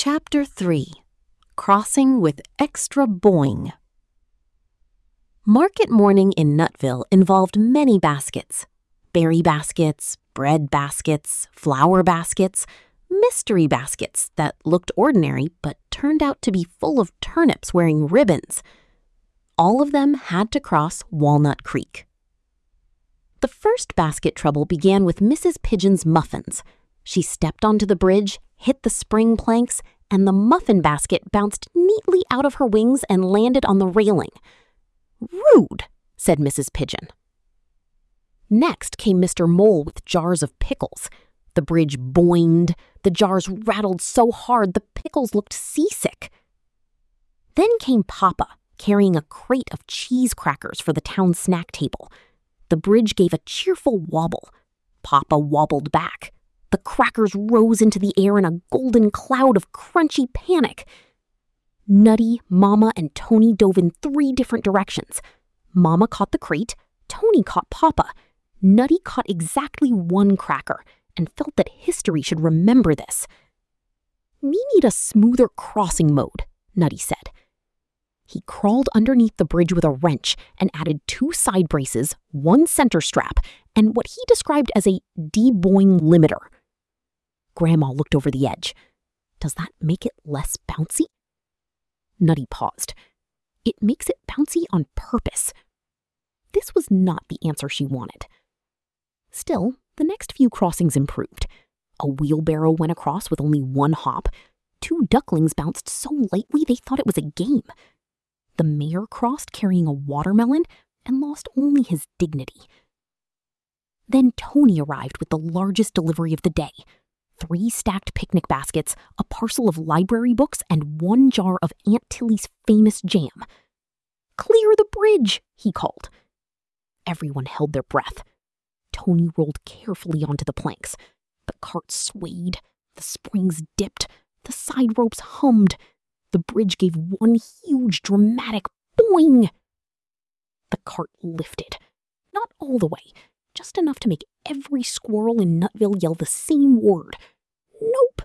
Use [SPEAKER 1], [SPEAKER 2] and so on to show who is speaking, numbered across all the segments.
[SPEAKER 1] Chapter 3. Crossing with Extra Boing. Market morning in Nutville involved many baskets. Berry baskets, bread baskets, flour baskets, mystery baskets that looked ordinary but turned out to be full of turnips wearing ribbons. All of them had to cross Walnut Creek. The first basket trouble began with Mrs. Pigeon's muffins. She stepped onto the bridge, hit the spring planks, and the muffin basket bounced neatly out of her wings and landed on the railing. "Rude," said Mrs. Pigeon. Next came Mr. Mole with jars of pickles. The bridge boinged. The jars rattled so hard the pickles looked seasick. Then came Papa, carrying a crate of cheese crackers for the town snack table. The bridge gave a cheerful wobble. Papa wobbled back. The crackers rose into the air in a golden cloud of crunchy panic. Nutty, Mama, and Tony dove in 3 different directions. Mama caught the crate, Tony caught Papa. Nutty caught exactly 1 cracker and felt that history should remember this. "We need a smoother crossing mode," Nutty said. He crawled underneath the bridge with a wrench and added 2 side braces, 1 center strap, and what he described as a deboing limiter. Grandma looked over the edge. "Does that make it less bouncy?" Nutty paused. "It makes it bouncy on purpose." This was not the answer she wanted. Still, the next few crossings improved. A wheelbarrow went across with only 1 hop. 2 ducklings bounced so lightly they thought it was a game. The mayor crossed carrying a watermelon and lost only his dignity. Then Tony arrived with the largest delivery of the day. 3 stacked picnic baskets, a parcel of library books, and 1 jar of Aunt Tilly's famous jam. "Clear the bridge," he called. Everyone held their breath. Tony rolled carefully onto the planks. The cart swayed, the springs dipped, the side ropes hummed. The bridge gave 1 huge dramatic boing. The cart lifted. Not all the way, just enough to make every squirrel in Nutville yell the same word. "Nope."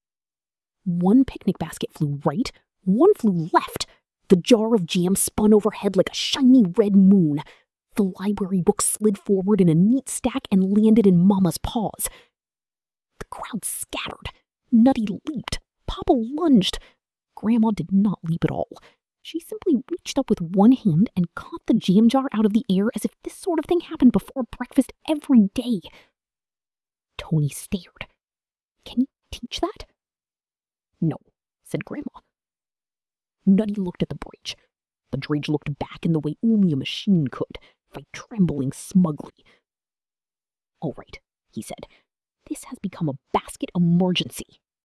[SPEAKER 1] 1 picnic basket flew right, 1 flew left. The jar of jam spun overhead like a shiny red moon. The library book slid forward in a neat stack and landed in Mama's paws. The crowd scattered. Nutty leaped. Papa lunged. Grandma did not leap at all. She simply reached up with 1 hand and caught the jam jar out of the air as if this sort of thing happened before breakfast every day. Tony stared. "Can you teach that?" "No," said Grandma. Nutty looked at the bridge. The bridge looked back in the way only a machine could, by trembling smugly. "All right," he said. "This has become a basket emergency.